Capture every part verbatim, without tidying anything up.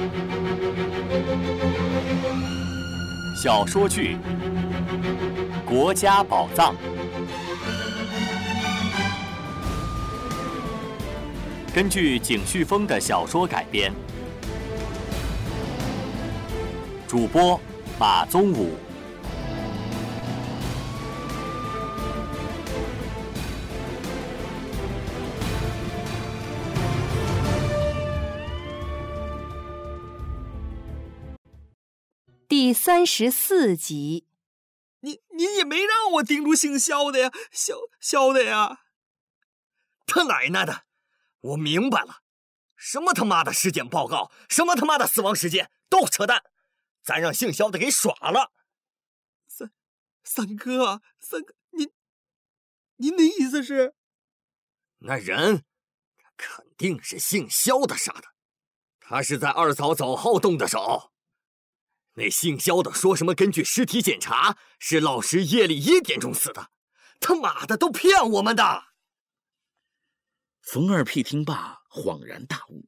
小说剧《国家宝藏》根据景旭峰的小说改编，主播马宗武。 第三十四集。 你你也没让我盯住姓肖的呀，肖肖的呀！ 他奶奶的！我明白了，什么他妈的尸检报告，什么他妈的死亡时间，都扯淡！咱让姓肖的给耍了。 三三哥，三哥，您您的意思是？ 那人肯定是姓肖的杀的，他是在二嫂走后动的手。那姓肖的说什么根据尸体检查是老师夜里一点钟死的，他妈的都骗我们的！ 冯二屁听罢恍然大悟，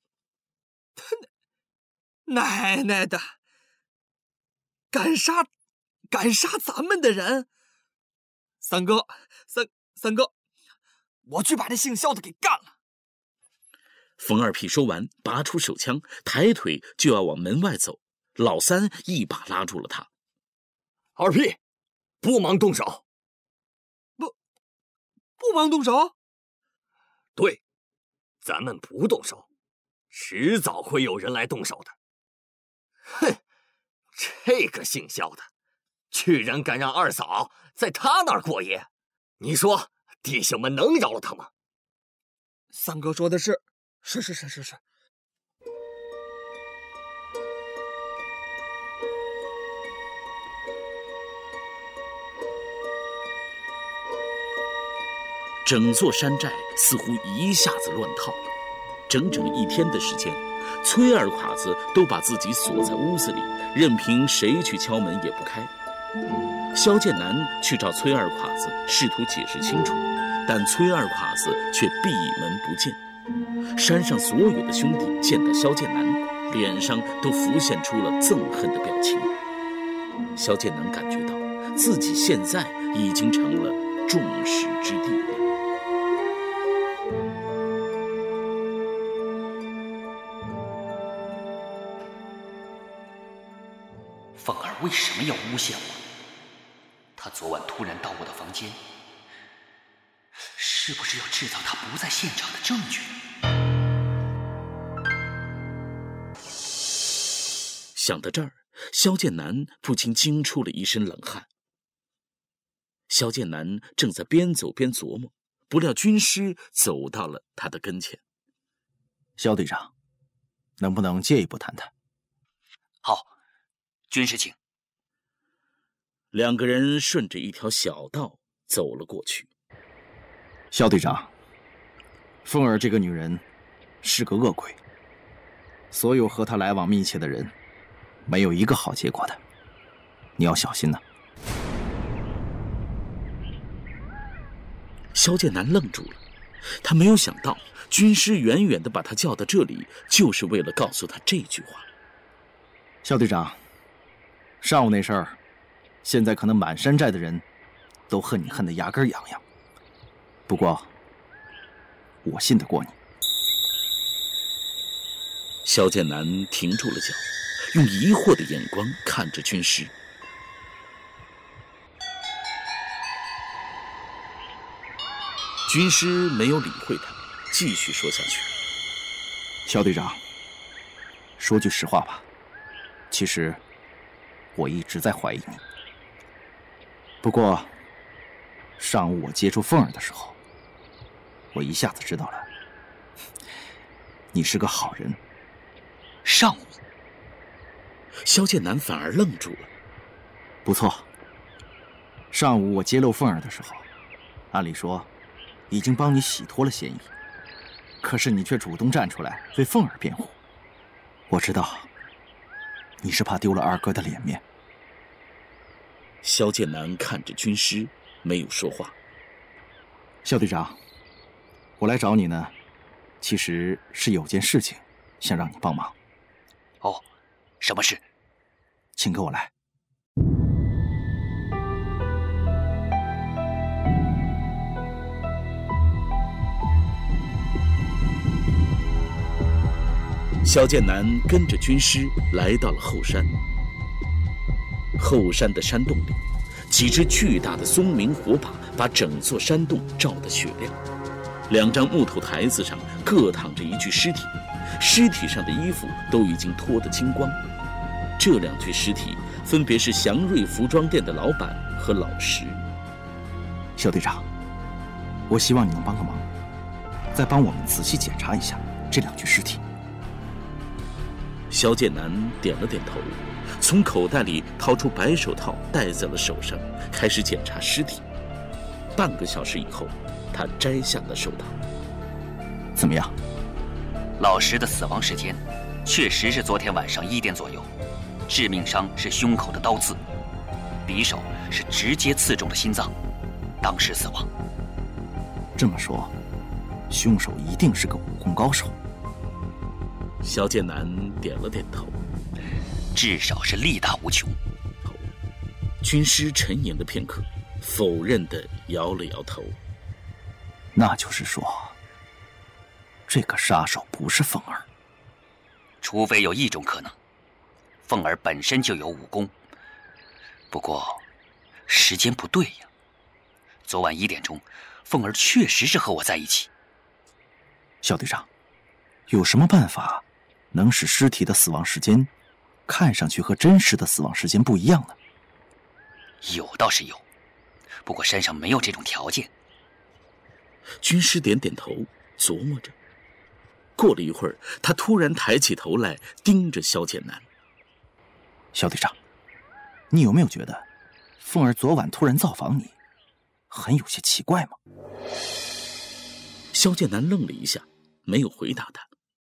奶奶的，敢杀敢杀咱们的人！三哥，三三哥，我去把这姓肖的给干了！ 冯二屁说完，拔出手枪，抬腿就要往门外走。老三一把拉住了他。 二屁，不忙动手。 不，不忙动手？ 对，咱们不动手，迟早会有人来动手的。哼，这个姓肖的，居然敢让二嫂在他那儿过夜，你说弟兄们能饶了他吗？ 三哥说的是，是是是是是。 整座山寨似乎一下子乱套了，整整一天的时间，崔二侉子都把自己锁在屋子里，任凭谁去敲门也不开。萧剑南去找崔二侉子，试图解释清楚，但崔二侉子却闭门不见。山上所有的兄弟见到萧剑南，脸上都浮现出了憎恨的表情。萧剑南感觉到自己现在已经成了众矢之的。 凤儿为什么要诬陷我？他昨晚突然到我的房间，是不是要制造他不在现场的证据？ 想到这儿，萧剑南不禁惊出了一身冷汗。萧剑南正在边走边琢磨，不料军师走到了他的跟前。 萧队长，能不能借一步谈谈？ 好，军师请。 两个人顺着一条小道走了过去。 萧队长，凤儿这个女人是个恶鬼，所有和她来往密切的人，没有一个好结果的，你要小心呐。 萧剑南愣住了，他没有想到军师远远地把他叫到这里，就是为了告诉他这句话。 萧队长，上午那事儿，现在可能满山寨的人都恨你恨得牙根痒痒，不过我信得过你。 萧剑南停住了脚，用疑惑的眼光看着军师。军师没有理会他，继续说下去。 萧队长，说句实话吧，其实我一直在怀疑你。不过上午我接触凤儿的时候，我一下子知道了，你是个好人。 上午， 萧剑南反而愣住了。 不错，上午我揭露凤儿的时候，按理说已经帮你洗脱了嫌疑，可是你却主动站出来为凤儿辩护。我知道你是怕丢了二哥的脸面。 萧剑南看着军师，没有说话。 萧队长，我来找你呢，其实是有件事情想让你帮忙。 哦，什么事？ 请跟我来。 萧剑南跟着军师来到了后山。后山的山洞里，几只巨大的松明火把把整座山洞照得雪亮。两张木头台子上各躺着一具尸体，尸体上的衣服都已经脱得精光。这两具尸体分别是祥瑞服装店的老板和老石。 肖队长，我希望你能帮个忙，再帮我们仔细检查一下这两具尸体。 萧剑南点了点头，从口袋里掏出白手套戴在了手上，开始检查尸体。半个小时以后，他摘下了手套。 怎么样？ 老石的死亡时间确实是昨天晚上一点左右，致命伤是胸口的刀刺，匕首是直接刺中了心脏，当时死亡。 这么说，凶手一定是个武功高手。 萧剑南点了点头， 至少是力大无穷。 军师沉吟了片刻，否认地摇了摇头。 那就是说，这个杀手不是凤儿。 除非有一种可能，凤儿本身就有武功。不过，时间不对呀。昨晚一点钟，凤儿确实是和我在一起。 肖队长，有什么办法能使尸体的死亡时间看上去和真实的死亡时间不一样呢？ 有倒是有，不过山上没有这种条件。 军师点点头，琢磨着。过了一会儿，他突然抬起头来，盯着萧剑南。 肖队长，你有没有觉得凤儿昨晚突然造访你，很有些奇怪吗？ 萧剑南愣了一下，没有回答他。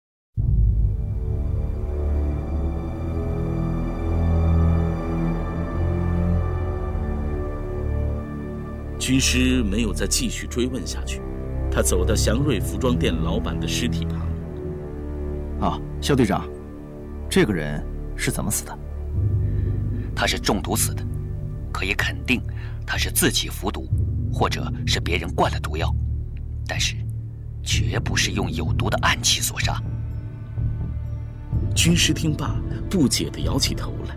军师没有再继续追问下去，他走到祥瑞服装店老板的尸体旁。 啊，肖队长，这个人是怎么死的？ 他是中毒死的，可以肯定他是自己服毒，或者是别人灌了毒药，但是绝不是用有毒的暗器所杀。 军师听罢，不解地摇起头来。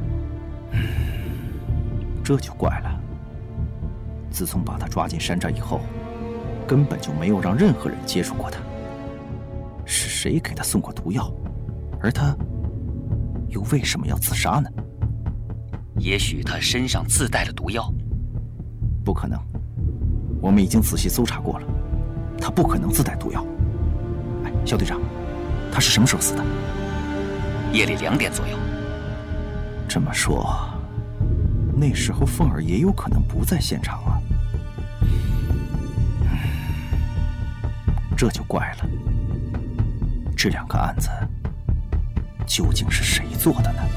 嗯，这就怪了。自从把他抓进山寨以后，根本就没有让任何人接触过他。是谁给他送过毒药？而他又为什么要自杀呢？ 也许他身上自带了毒药。 不可能，我们已经仔细搜查过了，他不可能自带毒药。哎，肖队长，他是什么时候死的？ 夜里两点左右。 这么说，那时候凤儿也有可能不在现场啊。这就怪了，这两个案子究竟是谁做的呢？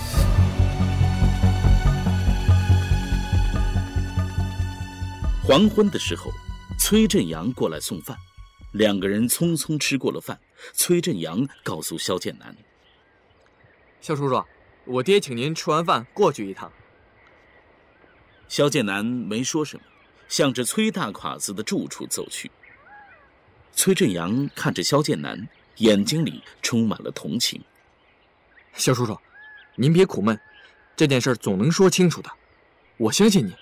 黄昏的时候，崔振阳过来送饭，两个人匆匆吃过了饭。崔振阳告诉萧剑南：“ 萧叔叔，我爹请您吃完饭过去一趟。” 萧剑南没说什么，向着崔大侉子的住处走去。崔振阳看着萧剑南，眼睛里充满了同情。 萧叔叔，您别苦闷，这件事总能说清楚的，我相信你。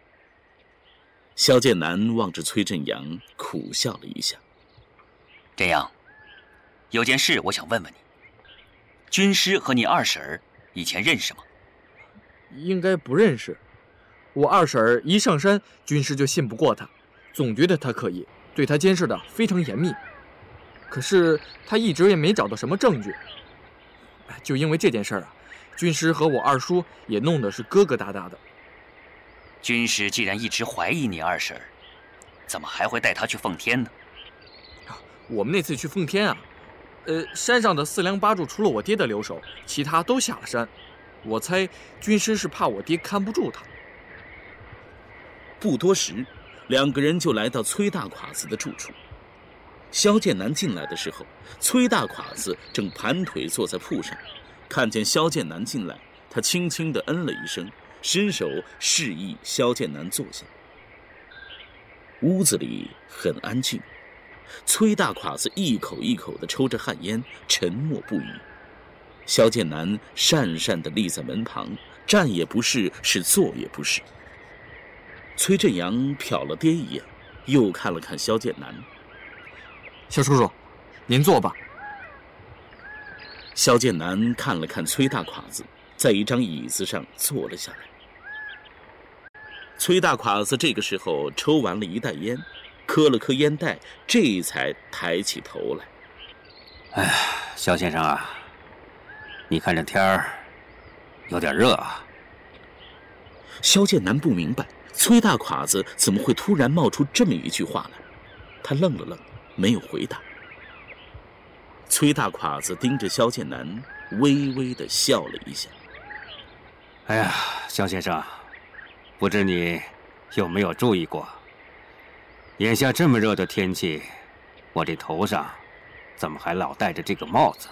萧剑南望着崔振阳，苦笑了一下。 振阳，有件事我想问问你，军师和你二婶儿以前认识吗？ 应该不认识。我二婶儿一上山，军师就信不过他，总觉得他可疑，对他监视的非常严密。可是他一直也没找到什么证据。就因为这件事啊，军师和我二叔也弄得是疙疙瘩瘩的。 军师既然一直怀疑你二婶儿，怎么还会带他去奉天呢？ 我们那次去奉天啊，呃，山上的四梁八柱除了我爹的留守，其他都下了山。我猜军师是怕我爹看不住他。 不多时，两个人就来到崔大侉子的住处。萧剑南进来的时候，崔大侉子正盘腿坐在铺上， 看见萧剑南进来，他轻轻地嗯了一声，伸手示意萧剑南坐下。屋子里很安静，崔大侉子一口一口地抽着旱烟，沉默不语。萧剑南讪讪地立在门旁，站也不是，是坐也不是。崔振阳瞟了爹一眼，又看了看萧剑南。 萧叔叔，您坐吧。 萧剑南看了看崔大侉子，在一张椅子上坐了下来。崔大侉子这个时候抽完了一袋烟，磕了磕烟袋，这才抬起头来。 哎，萧先生啊，你看这天儿有点热啊。 萧剑南不明白崔大侉子怎么会突然冒出这么一句话来，他愣了愣，没有回答。崔大侉子盯着萧剑南，微微地笑了一下。 哎呀，萧先生，不知你有没有注意过，眼下这么热的天气，我这头上怎么还老戴着这个帽子？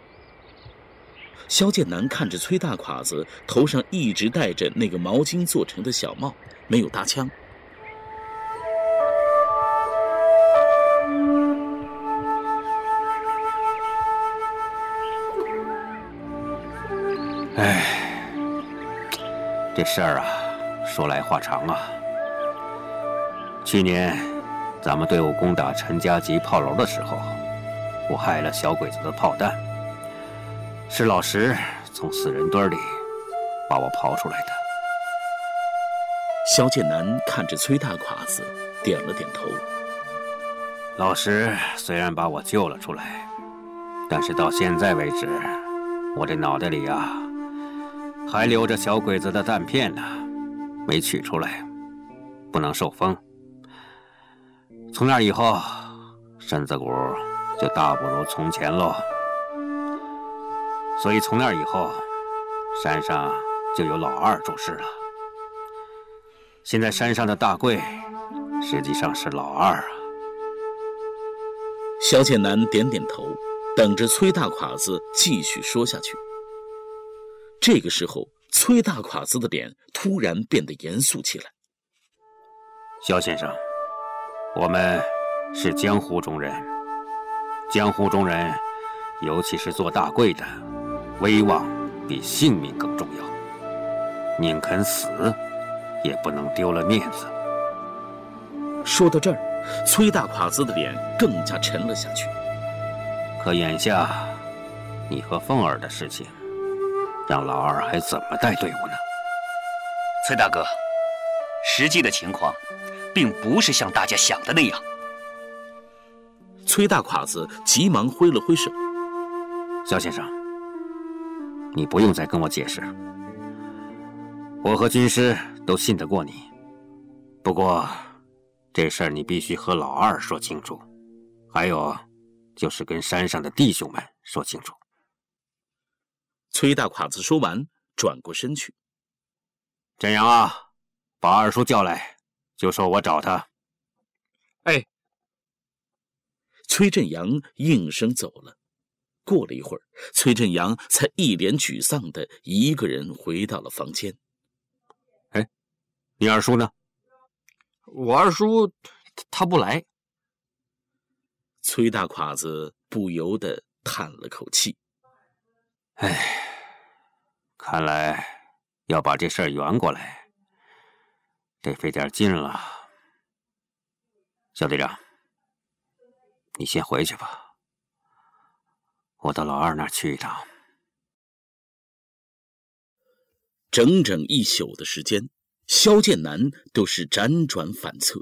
萧剑南看着崔大侉子头上一直戴着那个毛巾做成的小帽，没有搭腔。 哎，这事儿啊，说来话长啊。去年咱们队伍攻打陈家集炮楼的时候，我害了小鬼子的炮弹，是老石从死人堆里把我刨出来的。 萧剑南看着崔大侉子，点了点头。 老石虽然把我救了出来，但是到现在为止，我这脑袋里啊，还留着小鬼子的弹片呢，没取出来，不能受风。从那以后，身子骨就大不如从前喽。所以从那以后，山上就有老二主事了。现在山上的大贵，实际上是老二啊。 萧剑南点点头，等着崔大侉子继续说下去。这个时候，崔大侉子的脸突然变得严肃起来。 萧先生，我们是江湖中人，江湖中人，尤其是做大贵的，威望比性命更重要，宁肯死，也不能丢了面子。 说到这儿，崔大侉子的脸更加沉了下去。 可眼下，你和凤儿的事情，让老二还怎么带队伍呢？ 崔大哥，实际的情况，并不是像大家想的那样。 崔大侉子急忙挥了挥手。 萧先生，你不用再跟我解释，我和军师都信得过你。不过，这事儿你必须和老二说清楚，还有，就是跟山上的弟兄们说清楚。 崔大侉子说完，转过身去。 振阳啊，把二叔叫来，就说我找他。 哎。 崔振阳应声走了。过了一会儿，崔振阳才一脸沮丧的一个人回到了房间。 哎，你二叔呢？ 我二叔他不来。 崔大侉子不由得叹了口气。 哎，看来要把这事儿圆过来，得费点劲了。小队长，你先回去吧，我到老二那儿去一趟。 整整一宿的时间，萧剑南都是辗转反侧。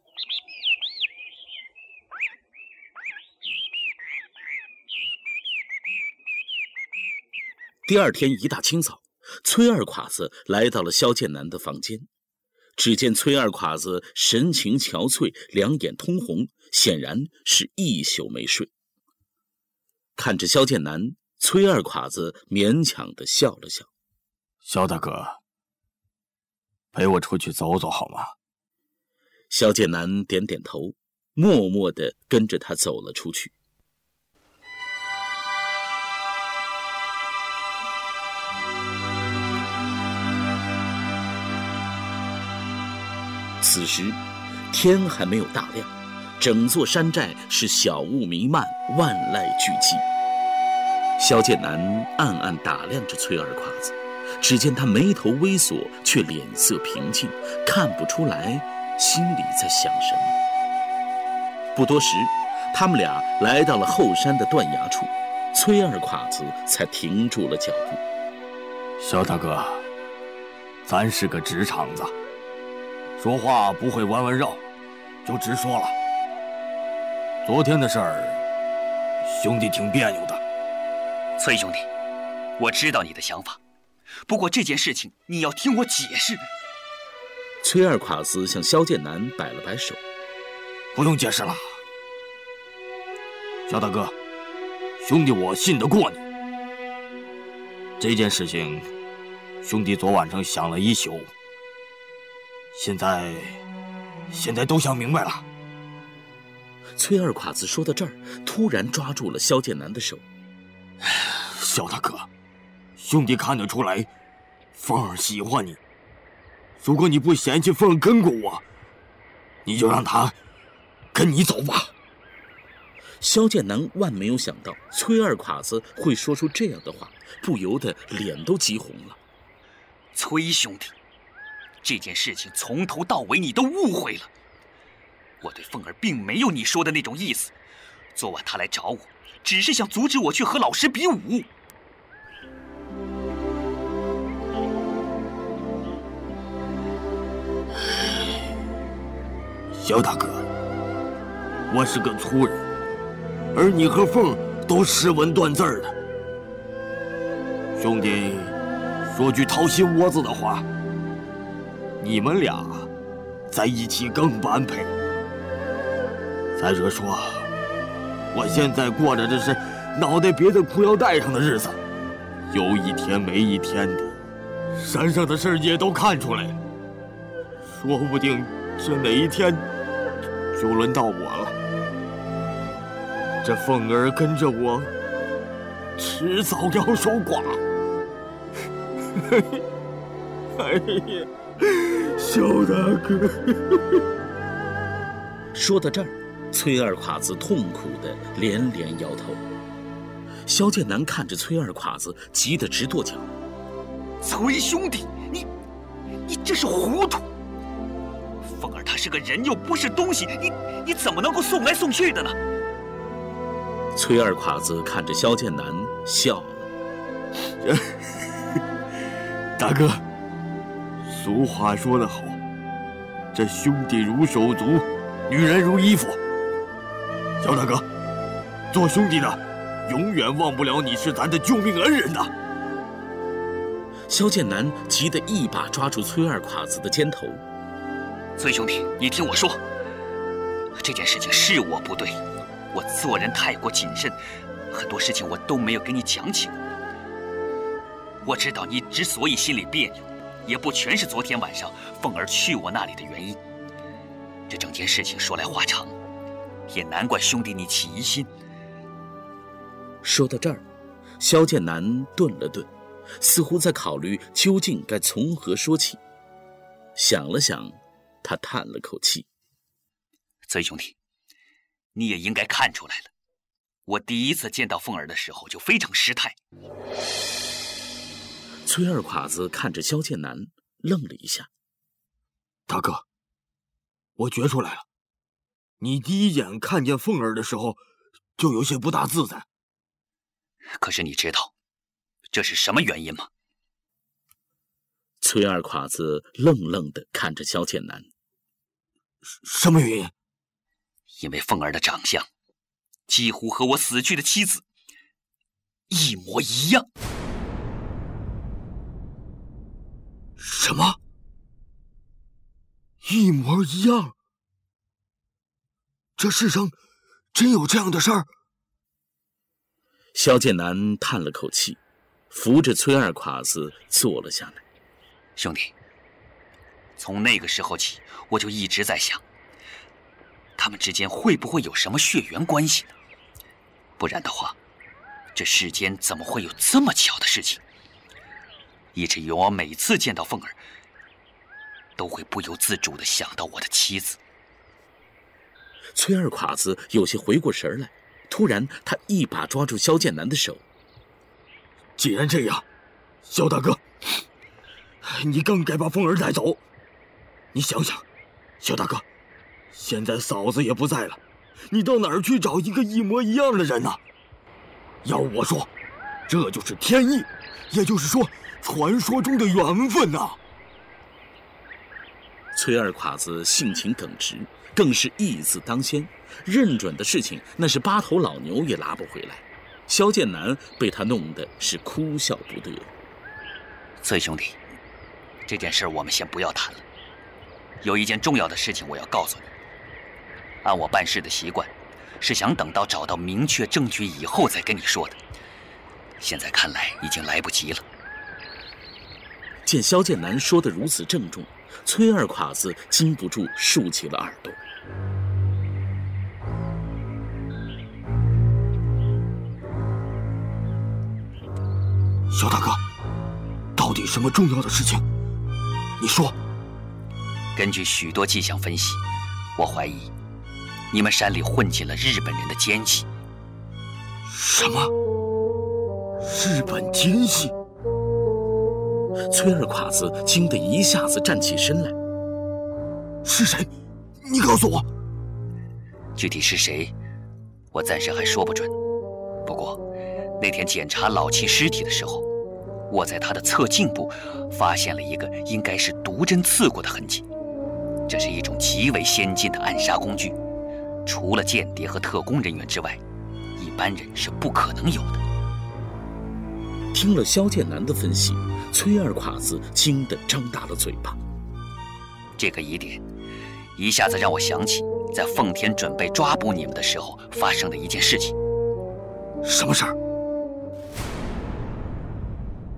第二天一大清早，崔二侉子来到了萧剑南的房间。只见崔二侉子神情憔悴，两眼通红，显然是一宿没睡。看着萧剑南，崔二侉子勉强地笑了笑。 萧大哥，陪我出去走走好吗？ 萧剑南点点头，默默地跟着他走了出去。 此时天还没有大亮，整座山寨是小雾弥漫，万籁俱寂。萧剑南暗暗打量着崔二侉子，只见他眉头微锁，却脸色平静，看不出来心里在想什么。不多时，他们俩来到了后山的断崖处，崔二侉子才停住了脚步。 萧大哥，咱是个直肠子，说话不会弯弯绕，就直说了。昨天的事儿，兄弟挺别扭的。 崔兄弟，我知道你的想法，不过这件事情你要听我解释。 崔二侉子向萧剑南摆了摆手：“ 不用解释了，萧大哥，兄弟我信得过你。这件事情，兄弟昨晚上想了一宿，现在，现在都想明白了。” 崔二侉子说到这儿，突然抓住了萧剑南的手：“ 萧大哥，兄弟看得出来，凤儿喜欢你。如果你不嫌弃凤儿跟过我，你就让他跟你走吧。” 萧剑南万没有想到崔二侉子会说出这样的话，不由得脸都急红了。 崔兄弟，这件事情从头到尾你都误会了。我对凤儿并没有你说的那种意思。昨晚他来找我，只是想阻止我去和老师比武。 萧大哥，我是个粗人，而你和凤都识文断字的。兄弟，说句掏心窝子的话，你们俩在一起更般配。再者说，我现在过着这是脑袋别在裤腰带上的日子，有一天没一天的，山上的事也都看出来了，说不定这哪一天就轮到我了。这凤儿跟着我，迟早要守寡。哎呀，萧大哥！ 说到这儿，崔二侉子痛苦地连连摇头。萧剑南看着崔二侉子，急得直跺脚：“ 崔兄弟，你，你这是糊涂！凤儿她是个人，又不是东西，你你怎么能够送来送去的呢？” 崔二侉子看着萧剑南笑了：“ 大哥，俗话说得好，这兄弟如手足，女人如衣服。萧大哥，做兄弟的永远忘不了你是咱的救命恩人呐！” 萧剑南急得一把抓住崔二侉子的肩头：“ 崔兄弟，你听我说，这件事情是我不对，我做人太过谨慎，很多事情我都没有跟你讲起过。我知道你之所以心里别扭，也不全是昨天晚上凤儿去我那里的原因。这整件事情说来话长，也难怪兄弟你起疑心。” 说到这儿，萧剑南顿了顿，似乎在考虑究竟该从何说起。想了想，他叹了口气：“ 崔兄弟，你也应该看出来了，我第一次见到凤儿的时候就非常失态。” 崔二侉子看着萧剑南，愣了一下：“ 大哥，我觉出来了，你第一眼看见凤儿的时候，就有些不大自在。 可是你知道这是什么原因吗？” 崔二侉子愣愣地看着萧剑南：“ 什么原因？”“ 因为凤儿的长相几乎和我死去的妻子一模一样。”“ 什么？一模一样？这世上真有这样的事儿？” 萧剑南叹了口气，扶着崔二侉子坐了下来：“ 兄弟，从那个时候起，我就一直在想，他们之间会不会有什么血缘关系呢？不然的话，这世间怎么会有这么巧的事情？以至于我每次见到凤儿， 都会不由自主地想到我的妻子。 崔二侉子有些回过神来，突然他一把抓住萧剑南的手。 既然这样，萧大哥，你更该把凤儿带走。你想想，萧大哥，现在嫂子也不在了，你到哪儿去找一个一模一样的人呢？要我说，这就是天意，也就是说，传说中的缘分呐。 崔二侉子性情耿直，更是义字当先，认准的事情那是八头老牛也拉不回来。萧剑南被他弄得是哭笑不得。 崔兄弟，这件事我们先不要谈了。有一件重要的事情我要告诉你。按我办事的习惯，是想等到找到明确证据以后再跟你说的。现在看来已经来不及了。 见萧剑南说得如此郑重，崔二侉子禁不住竖起了耳朵。 萧大哥，到底什么重要的事情？你说。 根据许多迹象分析，我怀疑你们山里混进了日本人的奸细。 什么？日本奸细？ 崔二侉子惊得一下子站起身来。 是谁？你告诉我。 具体是谁，我暂时还说不准。不过那天检查老七尸体的时候，我在他的侧颈部发现了一个应该是毒针刺过的痕迹。这是一种极为先进的暗杀工具，除了间谍和特工人员之外，一般人是不可能有的。 听了萧剑南的分析，崔二侉子惊得张大了嘴巴。 这个疑点一下子让我想起在奉天准备抓捕你们的时候发生的一件事情。 什么事儿？